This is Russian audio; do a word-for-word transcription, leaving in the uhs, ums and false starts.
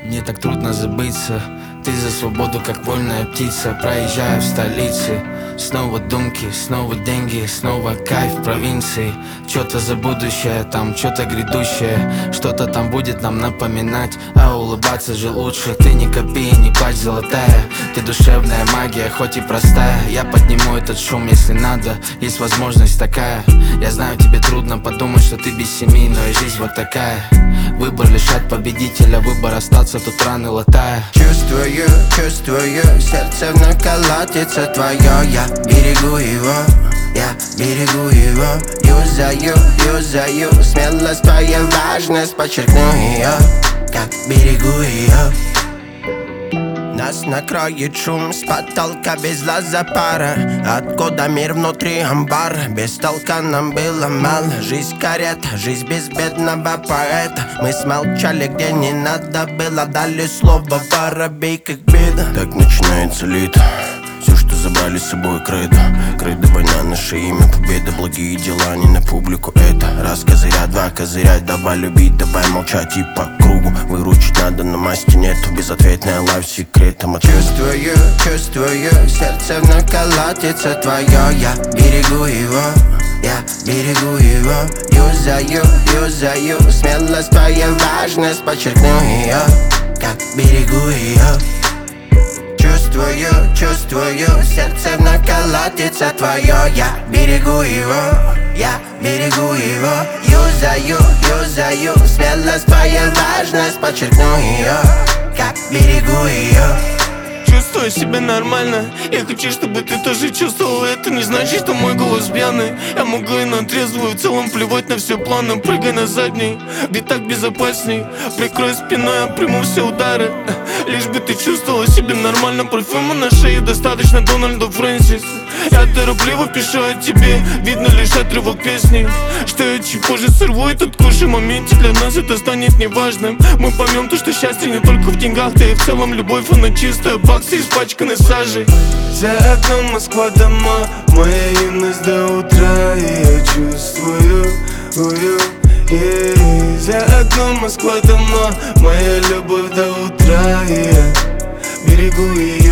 Мне так трудно забыться. Ты за свободу, как вольная птица. Проезжаю в столице. Снова думки, снова деньги, снова кайф в провинции. Что-то за будущее, там что-то грядущее. Что-то там будет нам напоминать. А улыбаться же лучше. Ты не копи, не плачь, золотая. Ты душевная магия, хоть и простая. Я подниму этот шум, если надо. Есть возможность такая. Я знаю, тебе трудно подумать, что ты без семьи, но и жизнь вот такая. Выбор лишать победителя, выбор остаться тут раны латая. Чувствую, чувствую, сердце вновь колотится твое. Я берегу его, я берегу его. Юзаю, юзаю, смелость твоя, важность, подчеркну ее. Как берегу ее. Нас накроет шум с потолка без глаза пара. Откуда мир внутри амбар? Без толка нам было мало. Жизнь карета, жизнь безбедного поэта. Мы смолчали, где не надо было. Дали слово воробей, как беда. Так начинается лето. Все, что забрали с собой, кредо. Кредо, война, наше имя, победа. Благие дела, не на публику это. Раз козыря, два козыря. Давай любить, давай молчать и по кругу. Выручить надо, но масти нету. Безответная лайф секретом от... Чувствую, чувствую, сердце вновь колотится твое. Я берегу его, я берегу его. Юзаю, юзаю, смелость твоя, важность, подчеркну ее. Как берегу ее. Чувствую, чувствую, сердце вновь колотится твое. Я берегу его, я берегу его. Юзаю, юзаю, смелость твоя, важность, подчеркну ее. Как берегу ее. Чувствую себя нормально. Я хочу, чтобы ты тоже чувствовал. Это не значит, что мой голос пьяный. Я могу и на трезвую, в целом плевать на все планы. Прыгай на задний, где так безопасней. Прикрой спиной, я приму все удары. Лишь бы ты чувствовала себя нормально. Парфюма на шее достаточно Дональду Фрэнсис. Я торопливо пишу о тебе. Видно лишь отрывок песни. Что я чуть позже сорву этот куш. И в моменте для нас это станет неважным. Мы поймем то, что счастье не только в деньгах. Да и в целом любовь, она чистая. Баксы испачканы сажей. За окном Москва, дома. Моя юность до утра. И я чувствую, ую, yeah. За окном Москва, дома. Моя любовь до утра. И я берегу ее.